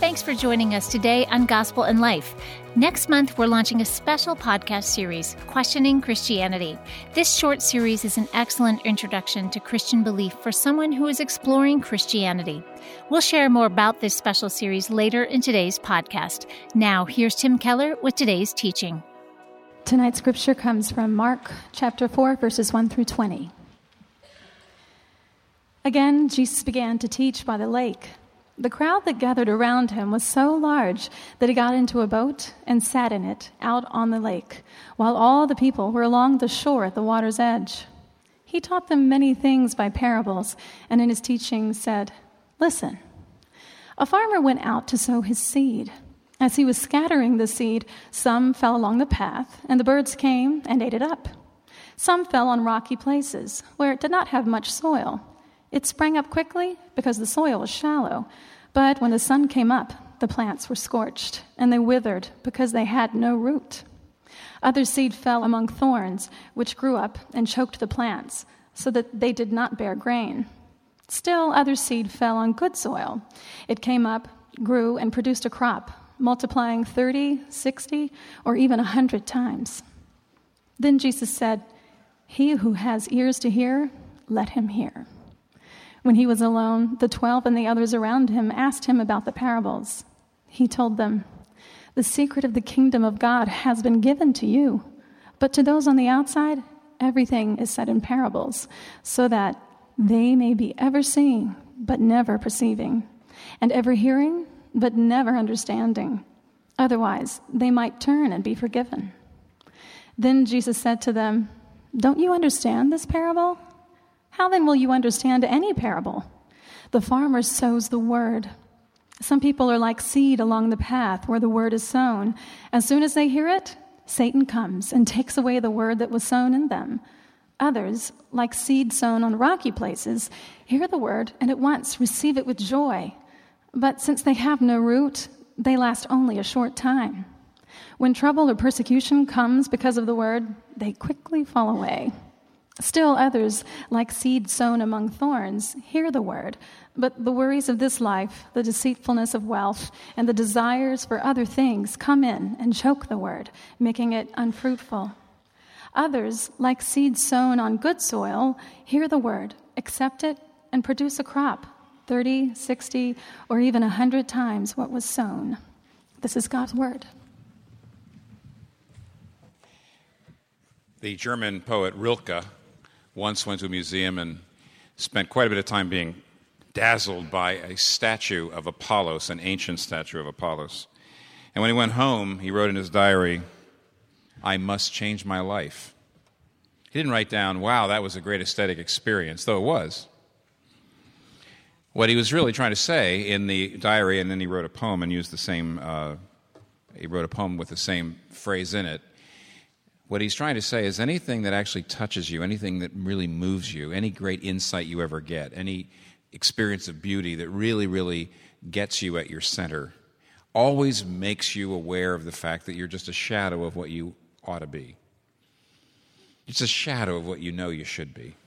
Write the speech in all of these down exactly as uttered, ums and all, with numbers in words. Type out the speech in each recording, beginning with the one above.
Thanks for joining us today on Gospel and Life. Next month, we're launching a special podcast series, Questioning Christianity. This short series is an excellent introduction to Christian belief for someone who is exploring Christianity. We'll share more about this special series later in today's podcast. Now, here's Tim Keller with today's teaching. Tonight's scripture comes from Mark chapter four, verses one through twenty. Again, Jesus began to teach by the lake. The crowd that gathered around him was so large that he got into a boat and sat in it out on the lake, while all the people were along the shore at the water's edge. He taught them many things by parables, and in his teaching said, "Listen, a farmer went out to sow his seed. As he was scattering the seed, some fell along the path, and the birds came and ate it up. Some fell on rocky places, where it did not have much soil. It sprang up quickly because the soil was shallow, but when the sun came up, the plants were scorched, and they withered because they had no root. Other seed fell among thorns, which grew up and choked the plants, so that they did not bear grain. Still, other seed fell on good soil. It came up, grew, and produced a crop, multiplying thirty, sixty, or even a hundred times." Then Jesus said, "He who has ears to hear, let him hear." When he was alone, the twelve and the others around him asked him about the parables. He told them, "The secret of the kingdom of God has been given to you, but to those on the outside, everything is said in parables, so that they may be ever seeing, but never perceiving, and ever hearing, but never understanding. Otherwise, they might turn and be forgiven." Then Jesus said to them, "Don't you understand this parable? How then will you understand any parable? The farmer sows the word. Some people are like seed along the path where the word is sown. As soon as they hear it, Satan comes and takes away the word that was sown in them. Others, like seed sown on rocky places, hear the word and at once receive it with joy. But since they have no root, they last only a short time. When trouble or persecution comes because of the word, they quickly fall away. Still others, like seed sown among thorns, hear the word, but the worries of this life, the deceitfulness of wealth, and the desires for other things come in and choke the word, making it unfruitful. Others, like seed sown on good soil, hear the word, accept it, and produce a crop, thirty, sixty, or even a hundred times what was sown." This is God's word. The German poet Rilke once went to a museum and spent quite a bit of time being dazzled by a statue of Apollos, an ancient statue of Apollos. And when he went home, he wrote in his diary, "I must change my life." He didn't write down, "Wow, that was a great aesthetic experience," though it was. What he was really trying to say in the diary, and then he wrote a poem and used the same, uh, he wrote a poem with the same phrase in it. What he's trying to say is anything that actually touches you, anything that really moves you, any great insight you ever get, any experience of beauty that really, really gets you at your center, always makes you aware of the fact that you're just a shadow of what you ought to be. It's a shadow of what you know you should be.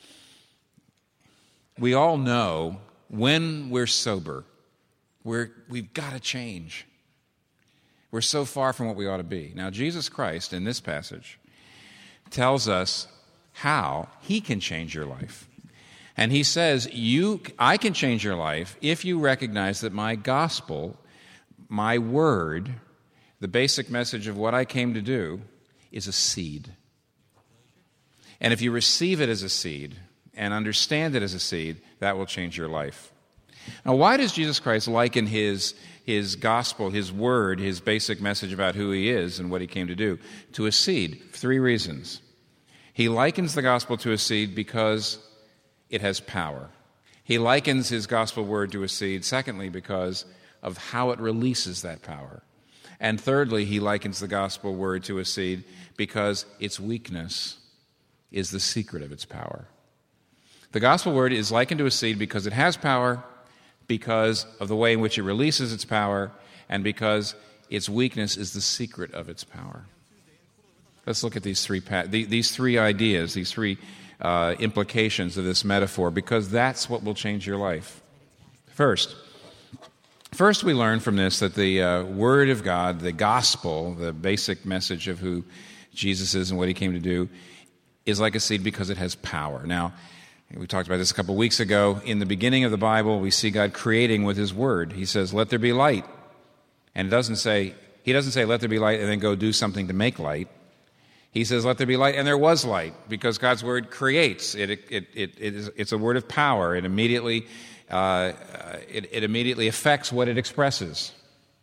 We all know when we're sober, we're, we've got to change. We're so far from what we ought to be. Now, Jesus Christ, in this passage, tells us how he can change your life. And he says, "You, I can change your life if you recognize that my gospel, my word, the basic message of what I came to do, is a seed. And if you receive it as a seed and understand it as a seed, that will change your life." Now, why does Jesus Christ liken his, his gospel, his word, his basic message about who he is and what he came to do, to a seed? Three reasons. He likens the gospel to a seed because it has power. He likens his gospel word to a seed, secondly, because of how it releases that power. And thirdly, he likens the gospel word to a seed because its weakness is the secret of its power. The gospel word is likened to a seed because it has power, because of the way in which it releases its power, and because its weakness is the secret of its power. Let's look at these three pa- these three ideas, these three uh, implications of this metaphor, because that's what will change your life. First, First, we learn from this that the uh, Word of God, the gospel, the basic message of who Jesus is and what he came to do, is like a seed because it has power. Now, we talked about this a couple weeks ago. In the beginning of the Bible, we see God creating with his Word. He says, let there be light. And it doesn't say, he doesn't say, let there be light and then go do something to make light. He says, let there be light, and there was light, because God's Word creates. It, it, it, it is, it's a word of power. It immediately, uh, it, it immediately affects what it expresses.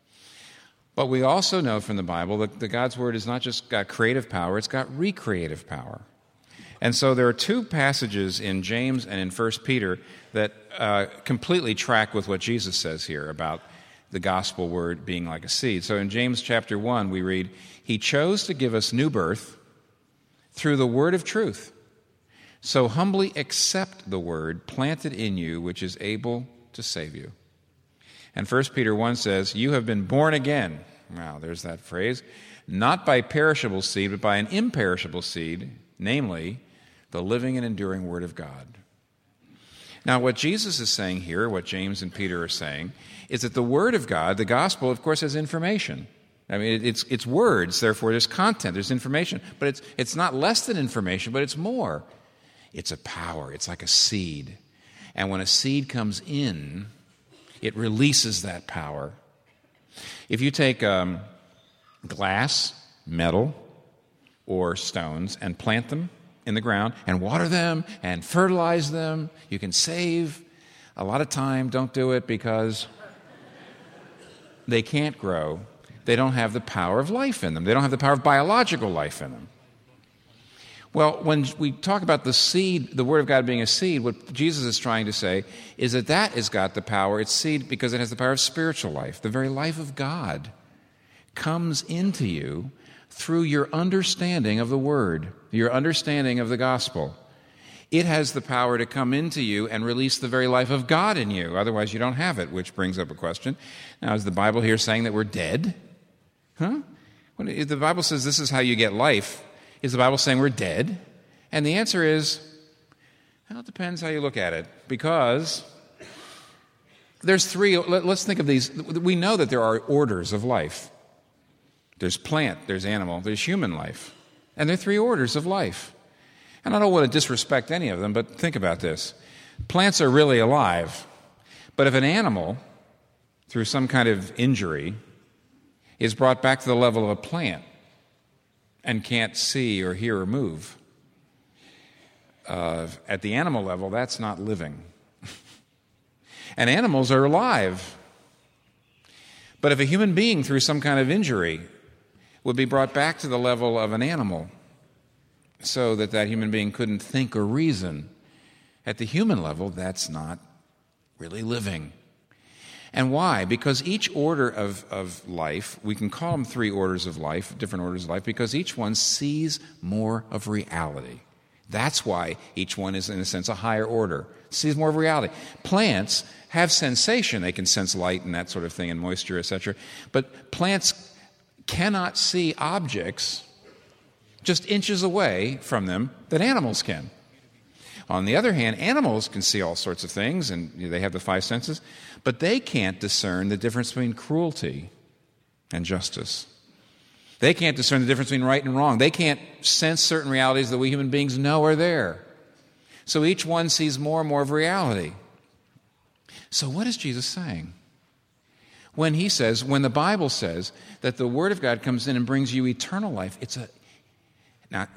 But we also know from the Bible that, that God's Word has not just got creative power, it's got recreative power. And so there are two passages in James and in First Peter that uh, completely track with what Jesus says here about the gospel word being like a seed. So in James chapter one, we read, he chose to give us new birth through the word of truth. So humbly accept the word planted in you, which is able to save you. And First Peter one says, you have been born again. Wow, there's that phrase. Not by perishable seed, but by an imperishable seed, namely, the living and enduring Word of God. Now, what Jesus is saying here, what James and Peter are saying, is that the Word of God, the gospel, of course, has information. I mean, it's it's words, therefore there's content, there's information. But it's it's not less than information, but it's more. It's a power. It's like a seed. And when a seed comes in, it releases that power. If you take um, glass, metal, or stones and plant them in the ground and water them and fertilize them, you can save a lot of time. Don't do it because they can't grow. They don't have the power of life in them. They don't have the power of biological life in them. Well, when we talk about the seed, the Word of God being a seed, what Jesus is trying to say is that that has got the power. It's seed because it has the power of spiritual life. The very life of God comes into you through your understanding of the Word, your understanding of the gospel. It has the power to come into you and release the very life of God in you. Otherwise, you don't have it, which brings up a question. Now, is the Bible here saying that we're dead? Huh? When the Bible says this is how you get life, is the Bible saying we're dead? And the answer is, well, it depends how you look at it. Because there's three, let's think of these. We know that there are orders of life. There's plant, there's animal, there's human life. And there are three orders of life. And I don't want to disrespect any of them, but think about this. Plants are really alive. But if an animal, through some kind of injury, is brought back to the level of a plant and can't see or hear or move, uh, at the animal level, that's not living. And animals are alive. But if a human being, through some kind of injury, would be brought back to the level of an animal so that that human being couldn't think or reason, at the human level, that's not really living. And why? Because each order of, of life, we can call them three orders of life, different orders of life, because each one sees more of reality. That's why each one is, in a sense, a higher order. Sees more of reality. Plants have sensation. They can sense light and that sort of thing and moisture, et cetera. But plants cannot see objects just inches away from them that animals can. On the other hand, animals can see all sorts of things, and they have the five senses, but they can't discern the difference between cruelty and justice. They can't discern the difference between right and wrong. They can't sense certain realities that we human beings know are there. So each one sees more and more of reality. So what is Jesus saying? When he says, when the Bible says that the Word of God comes in and brings you eternal life, it's a... Now,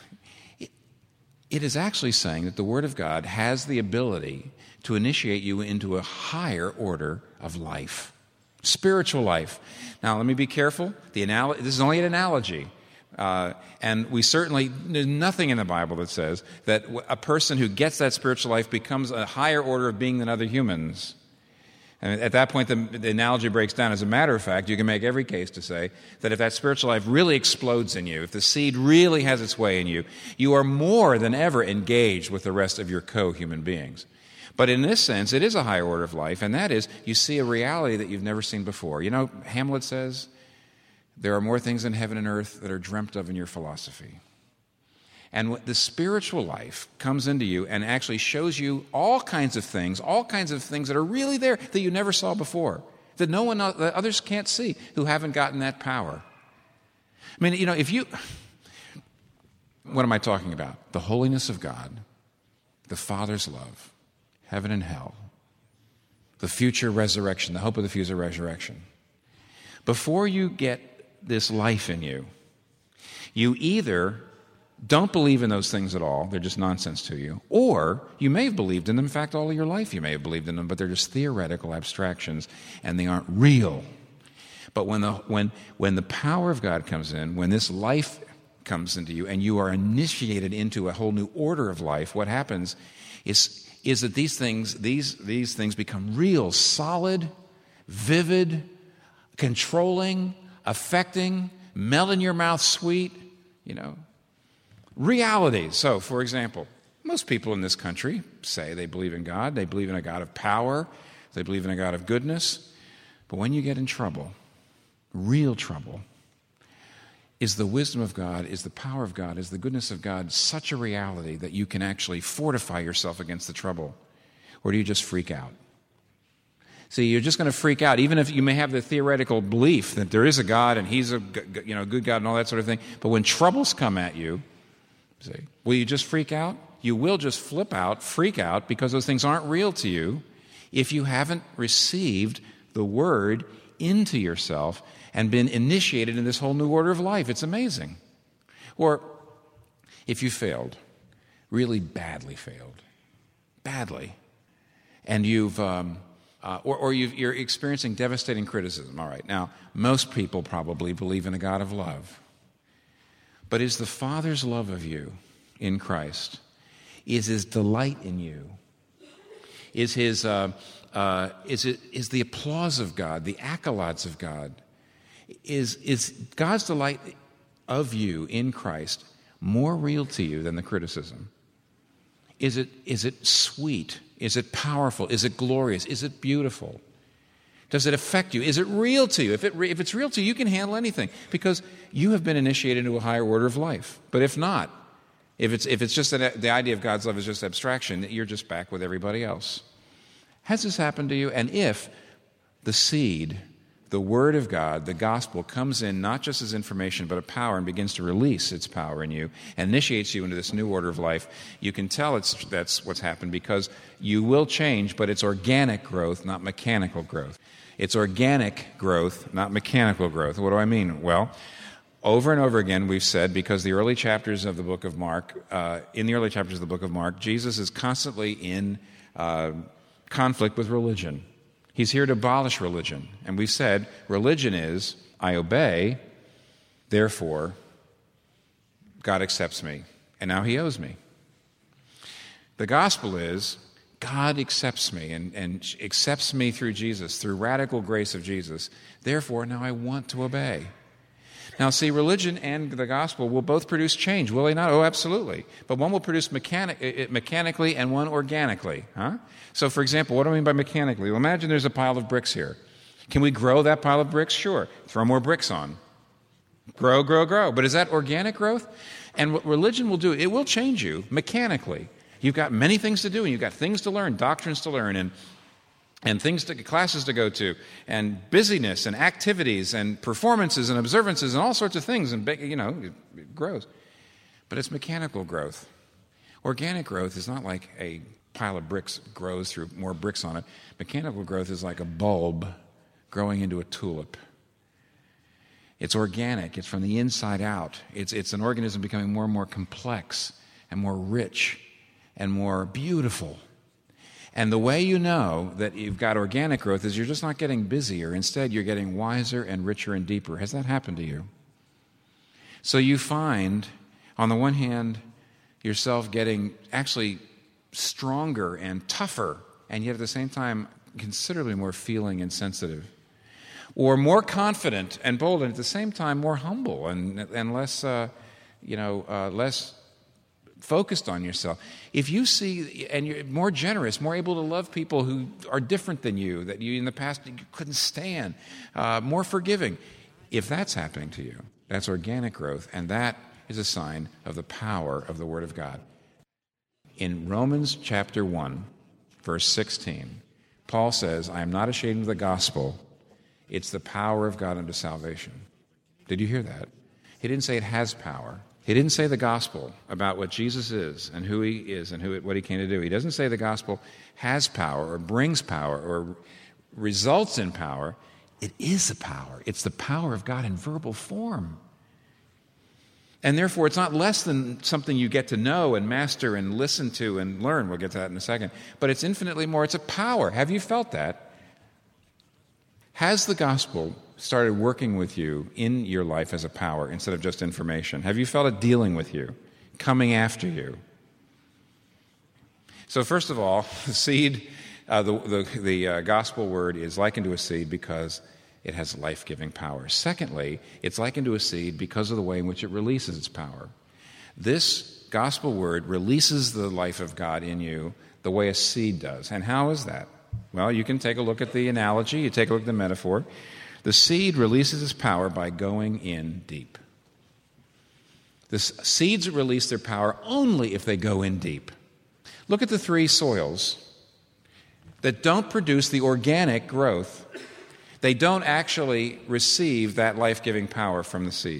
it is actually saying that the Word of God has the ability to initiate you into a higher order of life, spiritual life. Now, let me be careful. The anal- this is only an analogy. Uh, and we certainly, there's nothing in the Bible that says that a person who gets that spiritual life becomes a higher order of being than other humans. And at that point, the, the analogy breaks down. As a matter of fact, you can make every case to say that if that spiritual life really explodes in you, if the seed really has its way in you, you are more than ever engaged with the rest of your co-human beings. But in this sense, it is a higher order of life, and that is you see a reality that you've never seen before. You know, Hamlet says, there are more things in heaven and earth that are dreamt of in your philosophy. And the spiritual life comes into you and actually shows you all kinds of things, all kinds of things that are really there that you never saw before. that no one, that others can't see, who haven't gotten that power. I mean, you know, if you, what am I talking about? The holiness of God, the Father's love, heaven and hell, the future resurrection, the hope of the future resurrection. Before you get this life in you, you either don't believe in those things at all, they're just nonsense to you, or you may have believed in them. In fact, all of your life you may have believed in them, but they're just theoretical abstractions and they aren't real. But when the, when, when the power of God comes in, when this life comes into you and you are initiated into a whole new order of life, what happens is, is that these things, these, these things become real, solid, vivid, controlling, affecting, melt in your mouth sweet, you know, realities. So, for example, most people in this country say they believe in God, they believe in a God of power, they believe in a God of goodness, but when you get in trouble, real trouble, is the wisdom of God, is the power of God, is the goodness of God such a reality that you can actually fortify yourself against the trouble? Or do you just freak out? See, you're just going to freak out, even if you may have the theoretical belief that there is a God and He's a you know good God and all that sort of thing. But when troubles come at you, see, will you just freak out? You will just flip out, freak out, because those things aren't real to you if you haven't received the Word into yourself and been initiated in this whole new order of life. It's amazing. Or if you failed, really badly failed, badly, and you've... Um, Uh, or or you've, you're experiencing devastating criticism. All right, now, most people probably believe in a God of love. But is the Father's love of you in Christ, is His delight in you, is His uh, uh, is it is the applause of God, the accolades of God, is is God's delight of you in Christ more real to you than the criticism? Is it is it sweet? Is it powerful? Is it glorious? Is it beautiful? Does it affect you? Is it real to you? If, it re- if it's real to you, you can handle anything because you have been initiated into a higher order of life. But if not, if it's, if it's just that the idea of God's love is just abstraction, you're just back with everybody else. Has this happened to you? And if the seed, the Word of God, the gospel, comes in not just as information but a power and begins to release its power in you and initiates you into this new order of life, you can tell it's that's what's happened because you will change, but it's organic growth, not mechanical growth. It's organic growth, not mechanical growth. What do I mean? Well, over and over again we've said, because the early chapters of the book of Mark, uh, in the early chapters of the book of Mark, Jesus is constantly in uh, conflict with religion. He's here to abolish religion. And we've said, religion is, I obey, therefore, God accepts me. And now He owes me. The gospel is, God accepts me and, and accepts me through Jesus, through radical grace of Jesus. Therefore, now I want to obey. Now, see, religion and the gospel will both produce change, will they not? Oh, absolutely. But one will produce mechanic, mechanically and one organically. Huh? So, for example, what do I mean by mechanically? Well, imagine there's a pile of bricks here. Can we grow that pile of bricks? Sure. Throw more bricks on. Grow, grow, grow. But is that organic growth? And what religion will do, it will change you mechanically. You've got many things to do, and you've got things to learn, doctrines to learn, and and things to, classes to go to, and busyness, and activities, and performances, and observances, and all sorts of things, and, you know, it, it grows. But it's mechanical growth. Organic growth is not like a pile of bricks grows through more bricks on it. Mechanical growth is like a bulb growing into a tulip. It's organic. It's from the inside out. It's, it's an organism becoming more and more complex, and more rich, and more beautiful. And the way you know that you've got organic growth is you're just not getting busier. Instead, you're getting wiser and richer and deeper. Has that happened to you? So you find, on the one hand, yourself getting actually stronger and tougher, and yet at the same time, considerably more feeling and sensitive. Or more confident and bold, and at the same time, more humble and, and less, uh, you know, uh, less focused on yourself. If you see, and you're more generous, more able to love people who are different than you, that you in the past you couldn't stand, uh, more forgiving. If that's happening to you, that's organic growth, and that is a sign of the power of the Word of God. In Romans chapter one, verse sixteen, Paul says, I am not ashamed of the gospel It's the power of God unto salvation. Did you hear that? He didn't say it has power. He didn't say the gospel about what Jesus is and who he is and who it, what he came to do. He doesn't say the gospel has power or brings power or results in power. It is a power. It's the power of God in verbal form. And therefore, it's not less than something you get to know and master and listen to and learn. We'll get to that in a second. But it's infinitely more. It's a power. Have you felt that? Has the gospel started working with you in your life as a power instead of just information? Have you felt it dealing with you, coming after you? So first of all, the seed, uh, the, the, the uh, gospel word is likened to a seed because it has life-giving power. Secondly, it's likened to a seed because of the way in which it releases its power. This gospel word releases the life of God in you the way a seed does. And how is that? Well, you can take a look at the analogy, you take a look at the metaphor. The seed releases its power by going in deep. The seeds release their power only if they go in deep. Look at the three soils that don't produce the organic growth. They don't actually receive that life-giving power from the seed.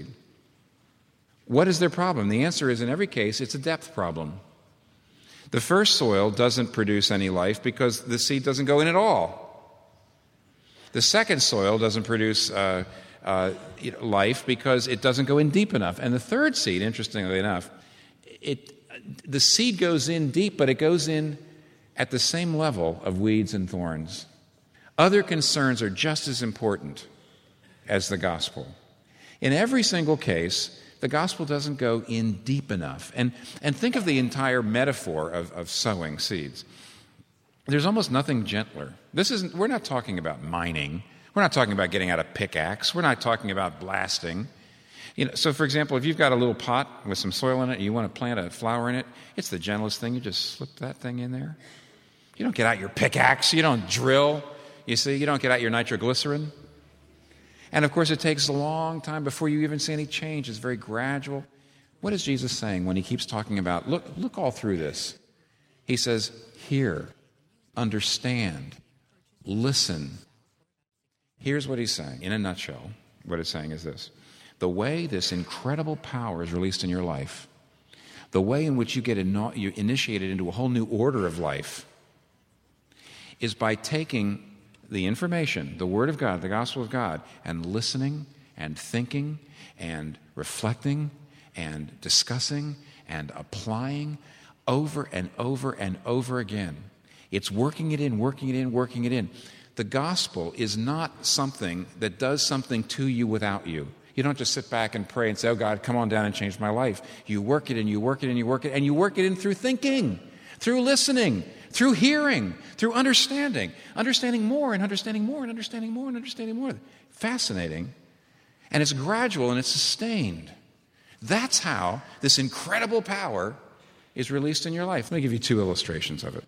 What is their problem? The answer is, in every case, it's a depth problem. The first soil doesn't produce any life because the seed doesn't go in at all. The second soil doesn't produce uh, uh, life because it doesn't go in deep enough. And the third seed, interestingly enough, it, the seed goes in deep, but it goes in at the same level of weeds and thorns. Other concerns are just as important as the gospel. In every single case, the gospel doesn't go in deep enough. And, and think of the entire metaphor of, of sowing seeds. There's almost nothing gentler. This isn't, we're not talking about mining. We're not talking about getting out a pickaxe. We're not talking about blasting. You know, so, for example, if you've got a little pot with some soil in it and you want to plant a flower in it, it's the gentlest thing. You just slip that thing in there. You don't get out your pickaxe. You don't drill. You see, you don't get out your nitroglycerin. And of course, it takes a long time before you even see any change. It's very gradual. What is Jesus saying when he keeps talking about, look, look all through this? He says, hear, understand, listen. Here's what he's saying. In a nutshell, what it's saying is this. The way this incredible power is released in your life, the way in which you get in, you initiated into a whole new order of life, is by taking the information, the Word of God, the gospel of God, and listening and thinking and reflecting and discussing and applying over and over and over again. It's working it in, working it in, working it in. The gospel is not something that does something to you without you. You don't just sit back and pray and say, oh God, come on down and change my life. You work it in, you work it in, you work it, and you work it in through thinking, through listening, through hearing, through understanding, understanding more and understanding more and understanding more and understanding more. Fascinating. And it's gradual and it's sustained. That's how this incredible power is released in your life. Let me give you two illustrations of it.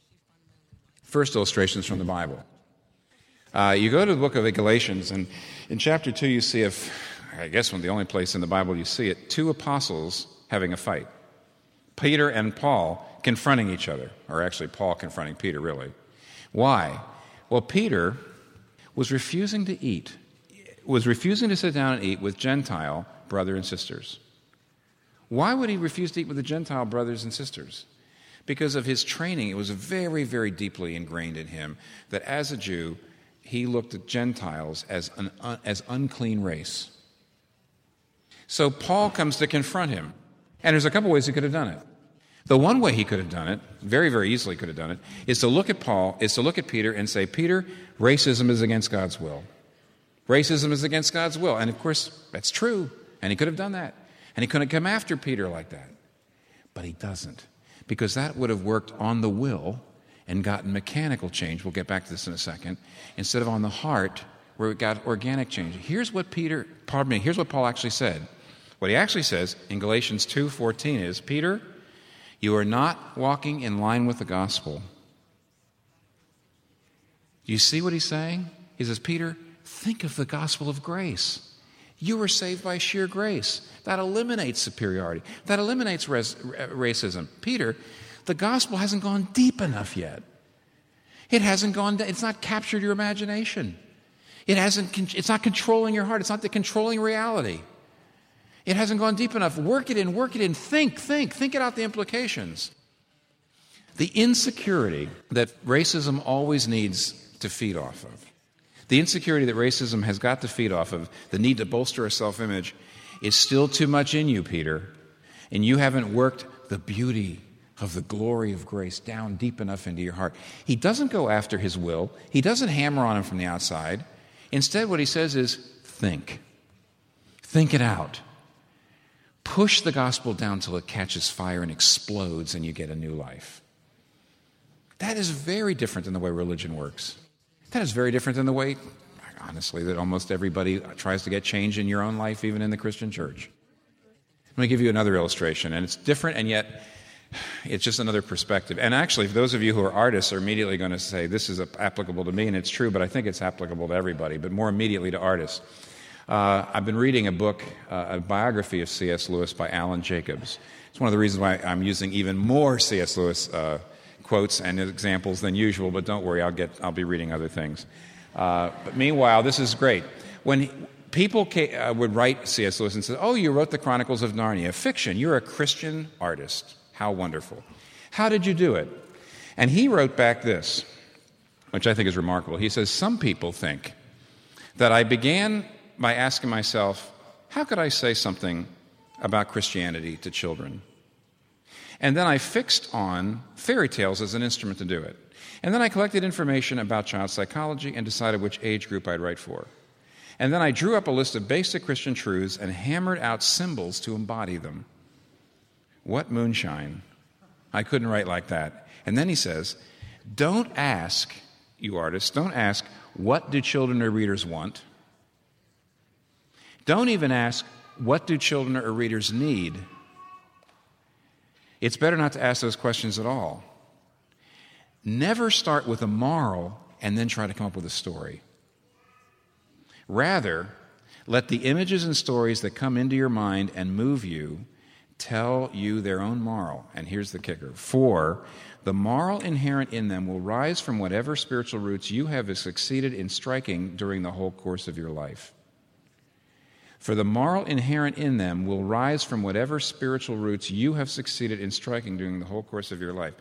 First illustration is from the Bible. Uh, you go to the book of Galatians, and in chapter two you see, if I guess one of the only place in the Bible you see it, two apostles having a fight. Peter and Paul confronting each other, or actually Paul confronting Peter, really. Why? Well, Peter was refusing to eat, was refusing to sit down and eat with Gentile brothers and sisters. Why would he refuse to eat with the Gentile brothers and sisters? Because of his training. It was very, very deeply ingrained in him that as a Jew, he looked at Gentiles as an un, as unclean race. So Paul comes to confront him. And there's a couple ways he could have done it. The one way he could have done it, very, very easily could have done it, is to look at Paul, is to look at Peter and say, Peter, racism is against God's will. Racism is against God's will. And of course, that's true. And he could have done that. And he couldn't come after Peter like that. But he doesn't. Because that would have worked on the will and gotten mechanical change. We'll get back to this in a second. Instead of on the heart, where it got organic change. Here's what Peter, pardon me, here's what Paul actually said. What he actually says in Galatians two fourteen is, Peter, you are not walking in line with the gospel. Do you see what he's saying? He says, Peter, think of the gospel of grace. You were saved by sheer grace. That eliminates superiority. That eliminates res- racism. Peter, the gospel hasn't gone deep enough yet. It hasn't gone, it's not captured your imagination. It hasn't, it's not controlling your heart. It's not the controlling reality. It hasn't gone deep enough. Work it in, work it in. Think, think, think it out the implications. The insecurity that racism always needs to feed off of, the insecurity that racism has got to feed off of, the need to bolster a self-image, is still too much in you, Peter. And you haven't worked the beauty of the glory of grace down deep enough into your heart. He doesn't go after his will. He doesn't hammer on him from the outside. Instead, what he says is, think. Think it out. Push the gospel down till it catches fire and explodes and you get a new life. That is very different than the way religion works. That is very different than the way, honestly, that almost everybody tries to get change in your own life, even in the Christian church. Let me give you another illustration, and it's different, and yet it's just another perspective. And actually, for those of you who are artists are immediately going to say, this is applicable to me, and it's true, but I think it's applicable to everybody, but more immediately to artists. Uh, I've been reading a book, uh, a biography of C S. Lewis by Alan Jacobs. It's one of the reasons why I'm using even more C S. Lewis uh, quotes and examples than usual, but don't worry, I'll get, I'll be reading other things. Uh, but meanwhile, this is great. When he, people came, uh, would write C S. Lewis and say, oh, you wrote the Chronicles of Narnia, fiction, you're a Christian artist. How wonderful. How did you do it? And he wrote back this, which I think is remarkable. He says, some people think that I began by asking myself, how could I say something about Christianity to children? And then I fixed on fairy tales as an instrument to do it. And then I collected information about child psychology and decided which age group I'd write for. And then I drew up a list of basic Christian truths and hammered out symbols to embody them. What moonshine. I couldn't write like that. And then he says, don't ask, you artists, don't ask, what do children or readers want? Don't even ask, what do children or readers need? It's better not to ask those questions at all. Never start with a moral and then try to come up with a story. Rather, let the images and stories that come into your mind and move you tell you their own moral. And here's the kicker. For the moral inherent in them will rise from whatever spiritual roots you have succeeded in striking during the whole course of your life. For the moral inherent in them will rise from whatever spiritual roots you have succeeded in striking during the whole course of your life.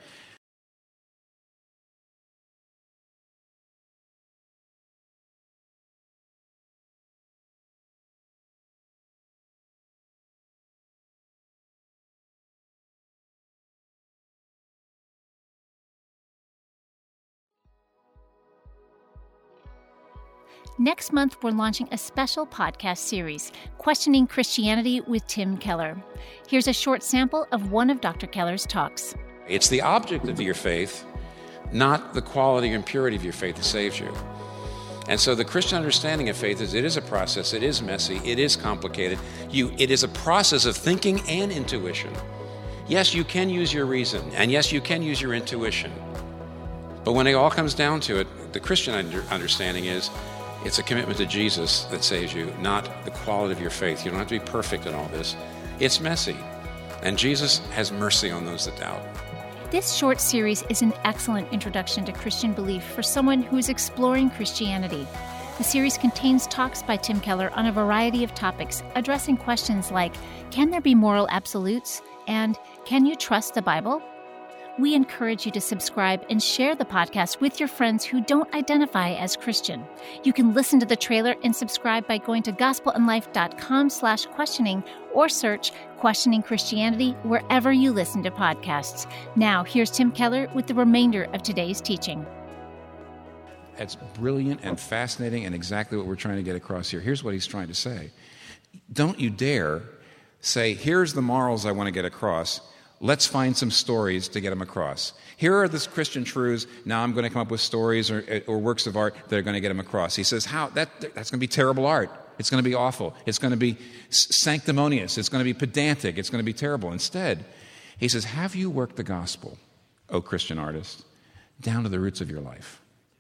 Next month, we're launching a special podcast series, Questioning Christianity with Tim Keller. Here's a short sample of one of Doctor Keller's talks. It's the object of your faith, not the quality and purity of your faith that saves you. And so the Christian understanding of faith is it is a process, it is messy, it is complicated. You, it is a process of thinking and intuition. Yes, you can use your reason, and yes, you can use your intuition. But when it all comes down to it, the Christian under, understanding is it's a commitment to Jesus that saves you, not the quality of your faith. You don't have to be perfect in all this. It's messy, and Jesus has mercy on those that doubt. This short series is an excellent introduction to Christian belief for someone who is exploring Christianity. The series contains talks by Tim Keller on a variety of topics, addressing questions like, can there be moral absolutes? And can you trust the Bible? We encourage you to subscribe and share the podcast with your friends who don't identify as Christian. You can listen to the trailer and subscribe by going to gospelandlife.com slash questioning or search Questioning Christianity wherever you listen to podcasts. Now, here's Tim Keller with the remainder of today's teaching. It's brilliant and fascinating and exactly what we're trying to get across here. Here's what he's trying to say. Don't you dare say, here's the morals I want to get across. Let's find some stories to get them across. Here are the Christian truths. Now I'm going to come up with stories or, or works of art that are going to get them across. He says, "How that that's going to be terrible art. It's going to be awful. It's going to be sanctimonious. It's going to be pedantic. It's going to be terrible." Instead, he says, have you worked the gospel, O Christian artist, down to the roots of your life?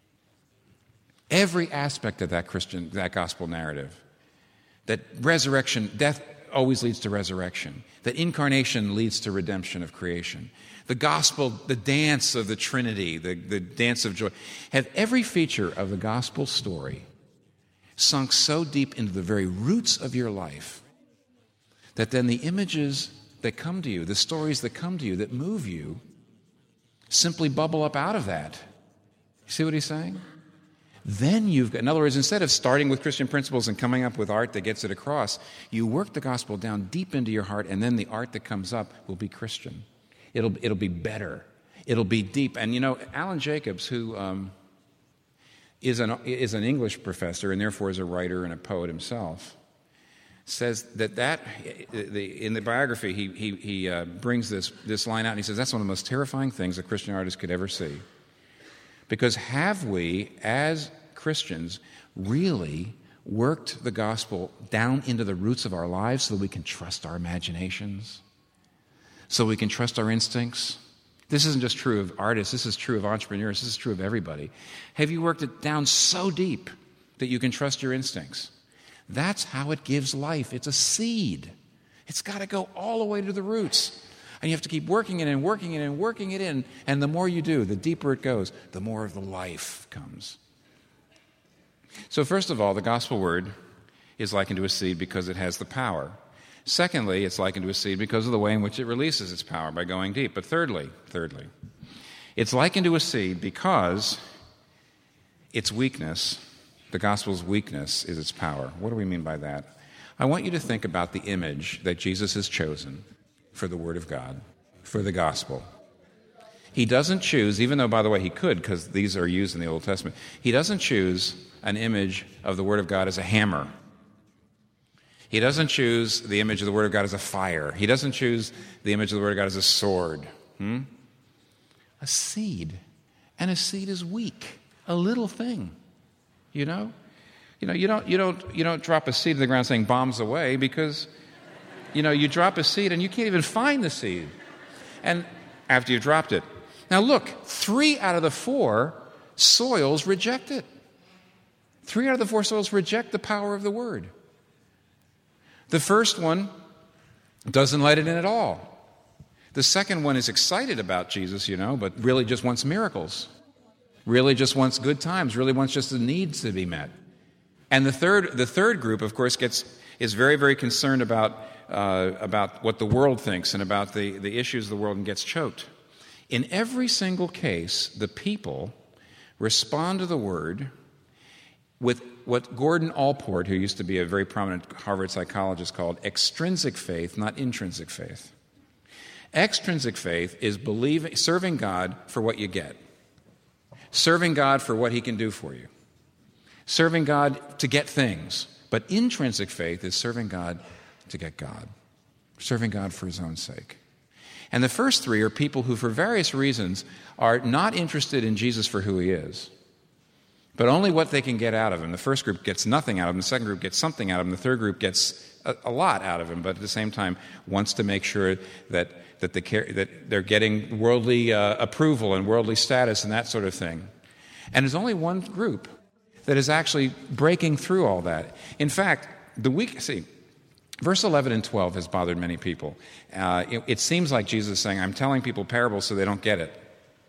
Every aspect of that Christian, that gospel narrative, that resurrection, death always leads to resurrection, that incarnation leads to redemption of creation. The gospel, the dance of the Trinity, the, the dance of joy, have every feature of the gospel story sunk so deep into the very roots of your life that then the images that come to you, the stories that come to you, that move you, simply bubble up out of that. You see what he's saying? Then you've got, in other words, instead of starting with Christian principles and coming up with art that gets it across, you work the gospel down deep into your heart, and then the art that comes up will be Christian. It'll, it'll be better. It'll be deep. And you know, Alan Jacobs, who um, is, an, is an English professor and therefore is a writer and a poet himself, says that, that the, in the biography, he, he, he uh, brings this, this line out, and he says, that's one of the most terrifying things a Christian artist could ever see. Because have we, as Christians, really worked the gospel down into the roots of our lives so that we can trust our imaginations, so we can trust our instincts? This isn't just true of artists, this is true of entrepreneurs, this is true of everybody. Have you worked it down so deep that you can trust your instincts? That's how it gives life. It's a seed. It's got to go all the way to the roots. And you have to keep working it in, working it in, working it in. And the more you do, the deeper it goes, the more of the life comes. So first of all, the gospel word is likened to a seed because it has the power. Secondly, it's likened to a seed because of the way in which it releases its power by going deep. But thirdly, thirdly, it's likened to a seed because its weakness, the gospel's weakness, is its power. What do we mean by that? I want you to think about the image that Jesus has chosen for the Word of God, for the gospel. He doesn't choose, even though, by the way, he could, because these are used in the Old Testament, he doesn't choose an image of the Word of God as a hammer. He doesn't choose the image of the Word of God as a fire. He doesn't choose the image of the Word of God as a sword. Hmm? A seed. And a seed is weak, a little thing. You know? You know, you don't you don't you don't drop a seed in the ground saying bombs away, because you know, you drop a seed and you can't even find the seed. And after you've dropped it. Now look, three out of the four soils reject it. Three out of the four soils reject the power of the word. The first one doesn't let it in at all. The second one is excited about Jesus, you know, but really just wants miracles. Really just wants good times, really wants just the needs to be met. And the third the third group, of course, gets is very, very concerned about uh, about what the world thinks and about the, the issues of the world and gets choked. In every single case, the people respond to the word with what Gordon Allport, who used to be a very prominent Harvard psychologist, called extrinsic faith, not intrinsic faith. Extrinsic faith is believing, serving God for what you get. Serving God for what he can do for you. Serving God to get things. But intrinsic faith is serving God to get God. Serving God for his own sake. And the first three are people who, for various reasons, are not interested in Jesus for who he is, but only what they can get out of him. The first group gets nothing out of him. The second group gets something out of him. The third group gets a, a lot out of him, but at the same time wants to make sure that that, the, that they're getting worldly uh, approval and worldly status and that sort of thing. And there's only one group that is actually breaking through all that. In fact, the week, see, verse eleven and twelve has bothered many people. Uh, it, it seems like Jesus is saying, I'm telling people parables so they don't get it.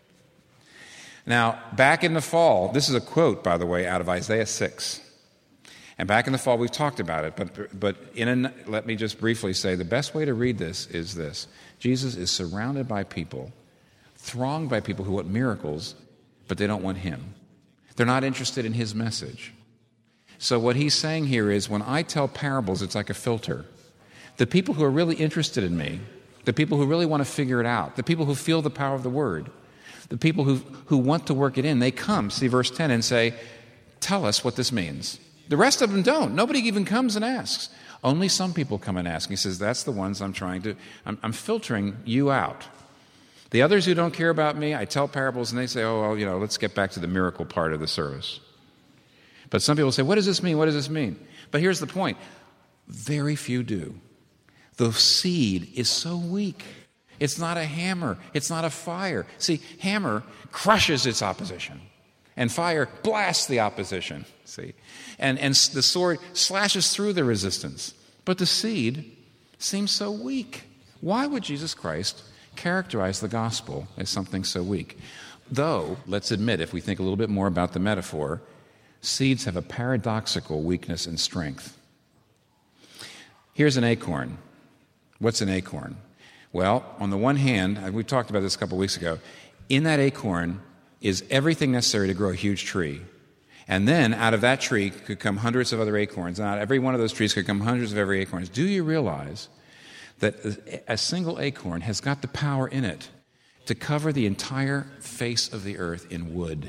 Now, back in the fall, this is a quote, by the way, out of Isaiah six. And back in the fall, we've talked about it, but but in a, let me just briefly say, the best way to read this is this. Jesus is surrounded by people, thronged by people who want miracles, but they don't want him. They're not interested in his message. So what he's saying here is, when I tell parables, it's like a filter. The people who are really interested in me, the people who really want to figure it out, the people who feel the power of the word, the people who, who want to work it in, they come, see verse ten, and say, tell us what this means. The rest of them don't. Nobody even comes and asks. Only some people come and ask. He says, that's the ones I'm trying to, I'm, I'm filtering you out. The others who don't care about me, I tell parables and they say, oh, well, you know, let's get back to the miracle part of the service. But some people say, what does this mean? What does this mean? But here's the point. Very few do. The seed is so weak. It's not a hammer. It's not a fire. See, hammer crushes its opposition. And fire blasts the opposition. See? And, and the sword slashes through the resistance. But the seed seems so weak. Why would Jesus Christ characterize the gospel as something so weak? Though, let's admit, if we think a little bit more about the metaphor, Seeds have a paradoxical weakness and strength. Here's an acorn. What's an acorn? Well, on the one hand, we talked about this a couple weeks ago, in that acorn is everything necessary to grow a huge tree. And then out of that tree could come hundreds of other acorns. And out of every one of those trees could come hundreds of every acorns. Do you realize that a single acorn has got the power in it to cover the entire face of the earth in wood?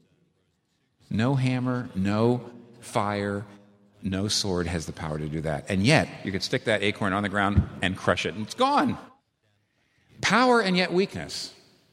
No hammer, no fire, no sword has the power to do that. And yet, you could stick that acorn on the ground and crush it, and it's gone. Power and yet weakness.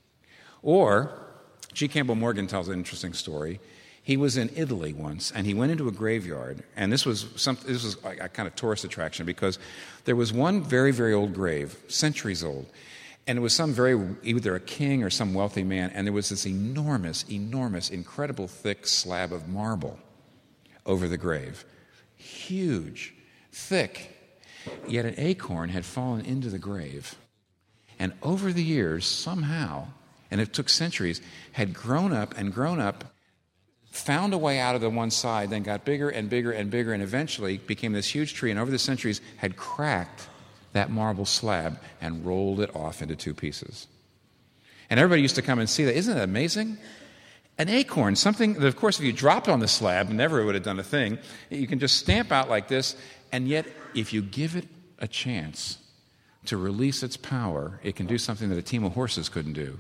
Or, G. Campbell Morgan tells an interesting story. He was in Italy once, and he went into a graveyard, and this was some, this was a kind of tourist attraction because there was one very, very old grave, centuries old, and it was some very, either a king or some wealthy man, and there was this enormous, enormous, incredible thick slab of marble over the grave. Huge, thick, yet an acorn had fallen into the grave, and over the years, somehow, and it took centuries, had grown up and grown up, found a way out of the one side, then got bigger and bigger and bigger, and eventually became this huge tree, and over the centuries had cracked that marble slab and rolled it off into two pieces. And everybody used to come and see that. Isn't it amazing? An acorn, something that, of course, if you dropped on the slab, never would have done a thing. You can just stamp out like this, and yet if you give it a chance to release its power, it can do something that a team of horses couldn't do.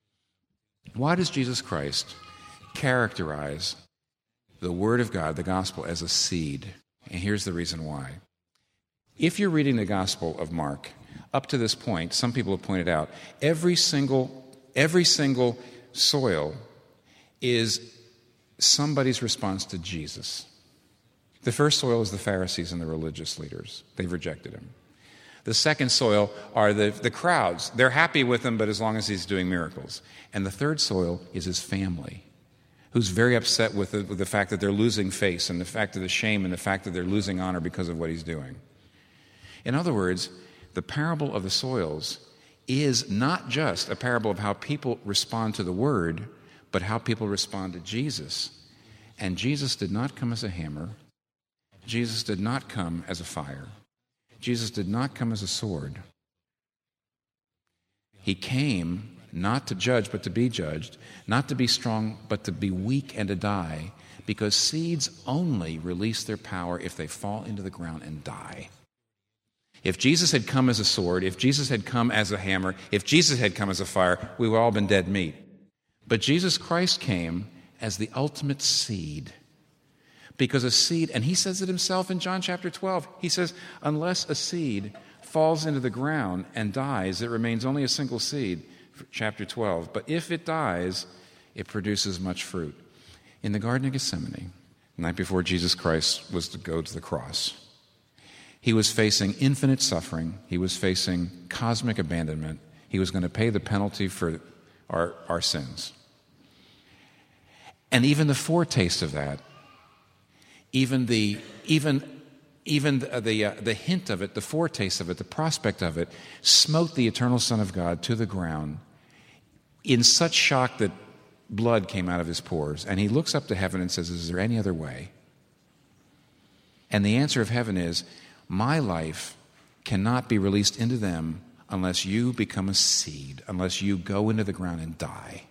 Why does Jesus Christ characterize the Word of God, the gospel, as a seed? And here's the reason why. If you're reading the Gospel of Mark, up to this point, some people have pointed out, every single, every single soil is somebody's response to Jesus. The first soil is the Pharisees and the religious leaders. They've rejected him. The second soil are the, the crowds. They're happy with him, but as long as he's doing miracles. And the third soil is his family, who's very upset with the, with the fact that they're losing face and the fact of the shame and the fact that they're losing honor because of what he's doing. In other words, the parable of the soils is not just a parable of how people respond to the word, but how people respond to Jesus. And Jesus did not come as a hammer. Jesus did not come as a fire. Jesus did not come as a sword. He came not to judge, but to be judged, not to be strong, but to be weak and to die, because seeds only release their power if they fall into the ground and die. If Jesus had come as a sword, if Jesus had come as a hammer, if Jesus had come as a fire, we would all have been dead meat. But Jesus Christ came as the ultimate seed. Because a seed, and he says it himself in John chapter twelve, he says, unless a seed falls into the ground and dies, it remains only a single seed, chapter twelve. But if it dies, it produces much fruit. In the Garden of Gethsemane, the night before Jesus Christ was to go to the cross, he was facing infinite suffering. He was facing cosmic abandonment. He was going to pay the penalty for our, our sins. And even the foretaste of that, even the even even the the, uh, the hint of it, the foretaste of it, the prospect of it, smote the eternal Son of God to the ground in such shock that blood came out of his pores. And he looks up to heaven and says, "Is there any other way?" And the answer of heaven is, my life cannot be released into them unless you become a seed, unless you go into the ground and die.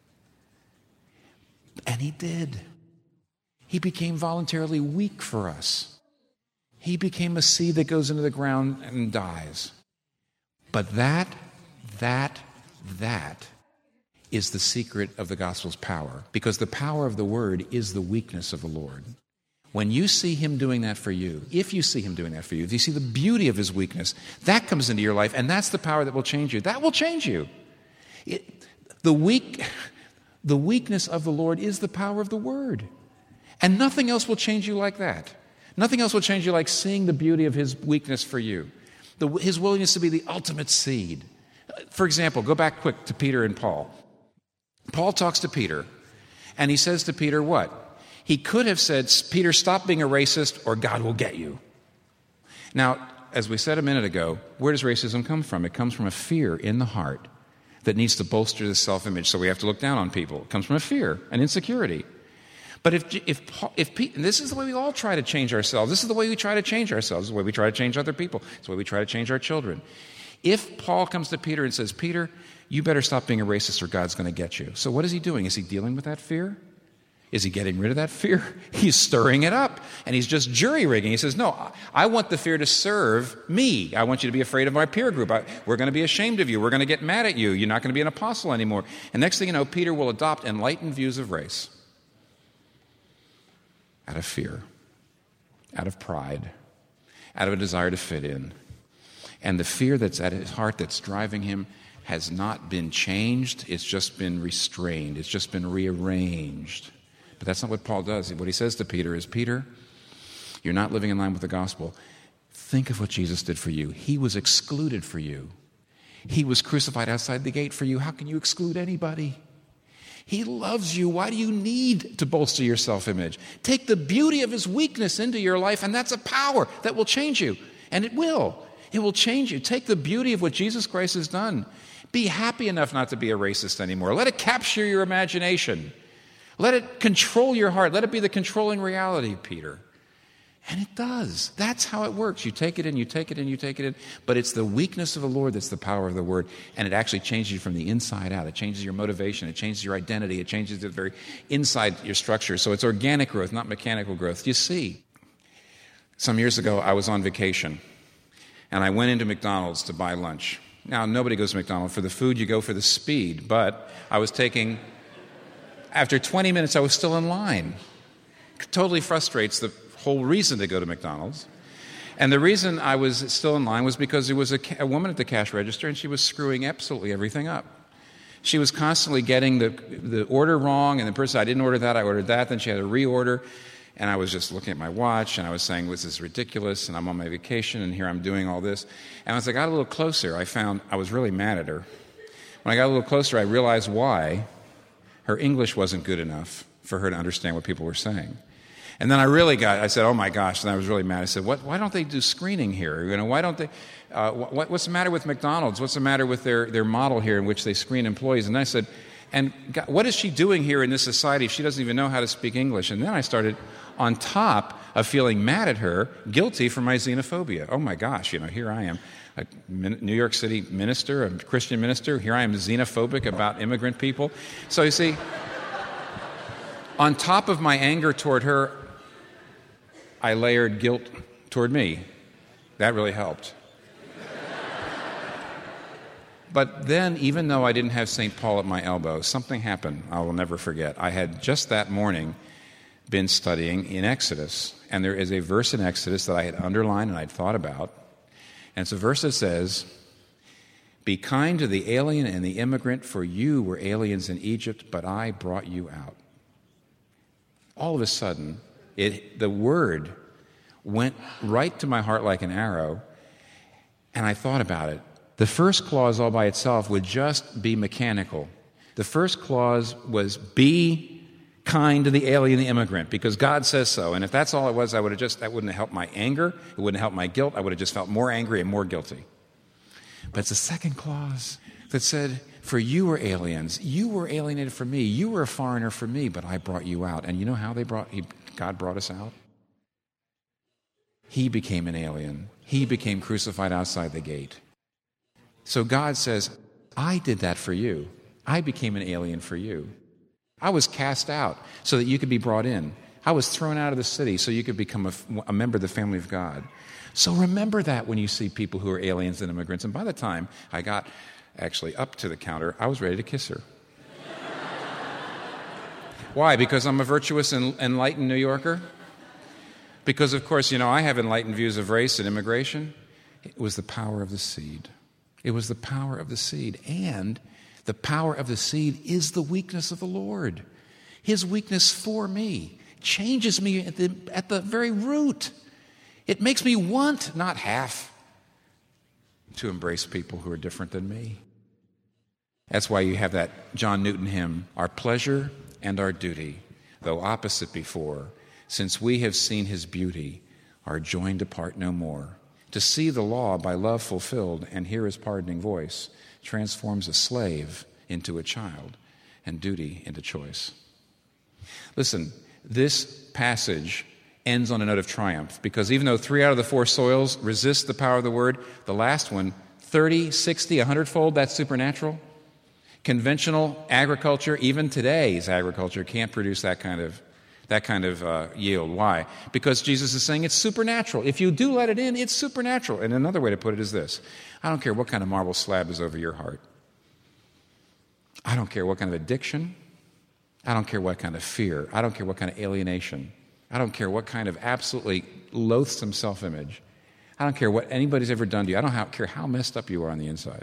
And he did. He became voluntarily weak for us. He became a seed that goes into the ground and dies. But that, that, that is the secret of the gospel's power, because the power of the word is the weakness of the Lord. When you see him doing that for you, if you see him doing that for you, if you see the beauty of his weakness, that comes into your life, and that's the power that will change you. That will change you. It, the weak, the weakness of the Lord is the power of the word. And nothing else will change you like that. Nothing else will change you like seeing the beauty of his weakness for you. The, his willingness to be the ultimate seed. For example, go back quick to Peter and Paul. Paul talks to Peter, and he says to Peter what? He could have said, Peter, stop being a racist or God will get you. Now, as we said a minute ago, where does racism come from? It comes from a fear in the heart that needs to bolster the self-image, so we have to look down on people. It comes from a fear, an insecurity. But if, if, if, and this is the way we all try to change ourselves. This is the way we try to change ourselves. This is the way we try to change other people. It's the way we try to change our children. If Paul comes to Peter and says, Peter, you better stop being a racist or God's going to get you. So what is he doing? Is he dealing with that fear? Is he getting rid of that fear? He's stirring it up, and he's just jury-rigging. He says, no, I want the fear to serve me. I want you to be afraid of my peer group. I, we're going to be ashamed of you. We're going to get mad at you. You're not going to be an apostle anymore. And next thing you know, Peter will adopt enlightened views of race out of fear, out of pride, out of a desire to fit in. And the fear that's at his heart that's driving him has not been changed. It's just been restrained. It's just been rearranged. But that's not what Paul does. What he says to Peter is, Peter, you're not living in line with the gospel. Think of what Jesus did for you. He was excluded for you. He was crucified outside the gate for you. How can you exclude anybody? He loves you. Why do you need to bolster your self-image? Take the beauty of his weakness into your life, and that's a power that will change you. And it will. It will change you. Take the beauty of what Jesus Christ has done. Be happy enough not to be a racist anymore. Let it capture your imagination. Let it control your heart. Let it be the controlling reality, Peter. And it does. That's how it works. You take it in, you take it in, you take it in. But it's the weakness of the Lord that's the power of the Word. And it actually changes you from the inside out. It changes your motivation. It changes your identity. It changes the very inside your structure. So it's organic growth, not mechanical growth. You see, some years ago, I was on vacation. And I went into McDonald's to buy lunch. Now, nobody goes to McDonald's for the food. You go for the speed. But I was taking... After twenty minutes, I was still in line. Totally frustrates the whole reason to go to McDonald's. And the reason I was still in line was because there was a, a woman at the cash register, and she was screwing absolutely everything up. She was constantly getting the, the order wrong, and the person, I didn't order that, I ordered that, then she had to reorder. And I was just looking at my watch, and I was saying, this is ridiculous, and I'm on my vacation, and here I'm doing all this. And as I got a little closer, I found I was really mad at her. When I got a little closer, I realized why. Her English wasn't good enough for her to understand what people were saying. And then I really got, I said, oh my gosh, and I was really mad. I said, what, why don't they do screening here? You know, why don't they, uh, what, what's the matter with McDonald's? What's the matter with their, their model here in which they screen employees? And I said, and God, what is she doing here in this society if she doesn't even know how to speak English? And then I started, on top of feeling mad at her, guilty for my xenophobia. Oh my gosh, you know, here I am, a New York City minister, a Christian minister. Here I am xenophobic about immigrant people. So you see, on top of my anger toward her, I layered guilt toward me. That really helped. But then, even though I didn't have Saint Paul at my elbow, something happened I will never forget. I had just that morning been studying in Exodus, and there is a verse in Exodus that I had underlined and I'd thought about. And it's a verse that says, be kind to the alien and the immigrant, for you were aliens in Egypt, but I brought you out. All of a sudden, it, the word went right to my heart like an arrow, and I thought about it. The first clause all by itself would just be mechanical. The first clause was be kind to the alien, the immigrant, because God says so. And if that's all it was, I would have just, that wouldn't have helped my anger. It wouldn't have helped my guilt. I would have just felt more angry and more guilty. But it's the second clause that said, for you were aliens. You were alienated from me. You were a foreigner from me, but I brought you out. And you know how they brought, he, God brought us out? He became an alien. He became crucified outside the gate. So God says, I did that for you. I became an alien for you. I was cast out so that you could be brought in. I was thrown out of the city so you could become a, a member of the family of God. So remember that when you see people who are aliens and immigrants. And by the time I got actually up to the counter, I was ready to kiss her. Why? Because I'm a virtuous and enlightened New Yorker? Because, of course, you know, I have enlightened views of race and immigration. It was the power of the seed. It was the power of the seed. And the power of the seed is the weakness of the Lord. His weakness for me changes me at the, at the very root. It makes me want, not half, to embrace people who are different than me. That's why you have that John Newton hymn, our pleasure and our duty, though opposite before, since we have seen his beauty, are joined apart no more. To see the law by love fulfilled and hear his pardoning voice transforms a slave into a child and duty into choice. Listen, this passage ends on a note of triumph, because even though three out of the four soils resist the power of the word, the last one, thirty, sixty, one hundred fold, that's supernatural. Conventional agriculture, even today's agriculture, can't produce that kind of that kind of uh, yield. Why? Because Jesus is saying it's supernatural. If you do let it in, it's supernatural. And another way to put it is this: I don't care what kind of marble slab is over your heart. I don't care what kind of addiction. I don't care what kind of fear. I don't care what kind of alienation. I don't care what kind of absolutely loathsome self-image. I don't care what anybody's ever done to you. I don't care how messed up you are on the inside.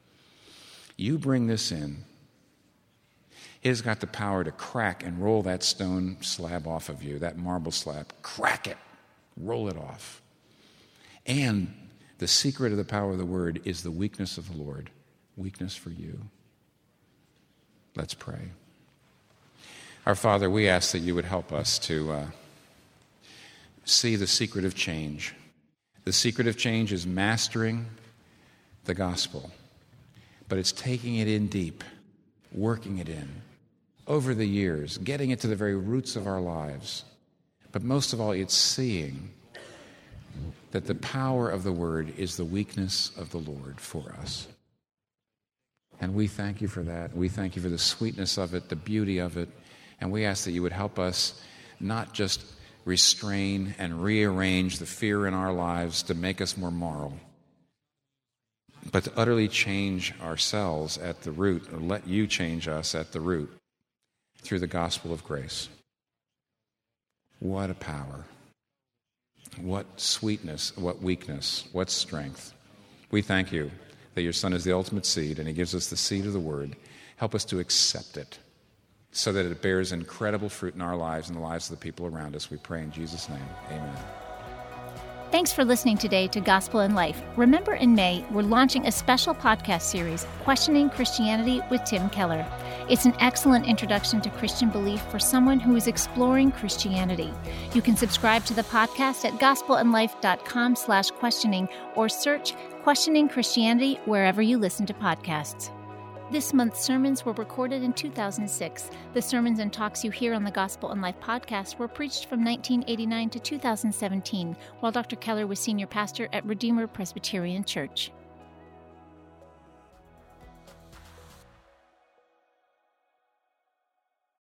You bring this in, it has got the power to crack and roll that stone slab off of you, that marble slab. Crack it. Roll it off. And the secret of the power of the word is the weakness of the Lord. Weakness for you. Let's pray. Our Father, we ask that you would help us to uh, see the secret of change. The secret of change is mastering the gospel, but it's taking it in deep, working it in over the years, getting it to the very roots of our lives. But most of all, it's seeing that the power of the word is the weakness of the Lord for us. And we thank you for that. We thank you for the sweetness of it, the beauty of it. And we ask that you would help us not just restrain and rearrange the fear in our lives to make us more moral, but to utterly change ourselves at the root, or let you change us at the root through the gospel of grace. What a power. What sweetness, what weakness, what strength. We thank you that your Son is the ultimate seed, and he gives us the seed of the word. Help us to accept it so that it bears incredible fruit in our lives and the lives of the people around us. We pray in Jesus' name. Amen. Thanks for listening today to Gospel in Life. Remember, in May, we're launching a special podcast series, Questioning Christianity with Tim Keller. It's an excellent introduction to Christian belief for someone who is exploring Christianity. You can subscribe to the podcast at gospelinlife.com slash questioning or search Questioning Christianity wherever you listen to podcasts. This month's sermons were recorded in two thousand six. The sermons and talks you hear on the Gospel in Life podcast were preached from nineteen eighty-nine to two thousand seventeen, while Doctor Keller was senior pastor at Redeemer Presbyterian Church.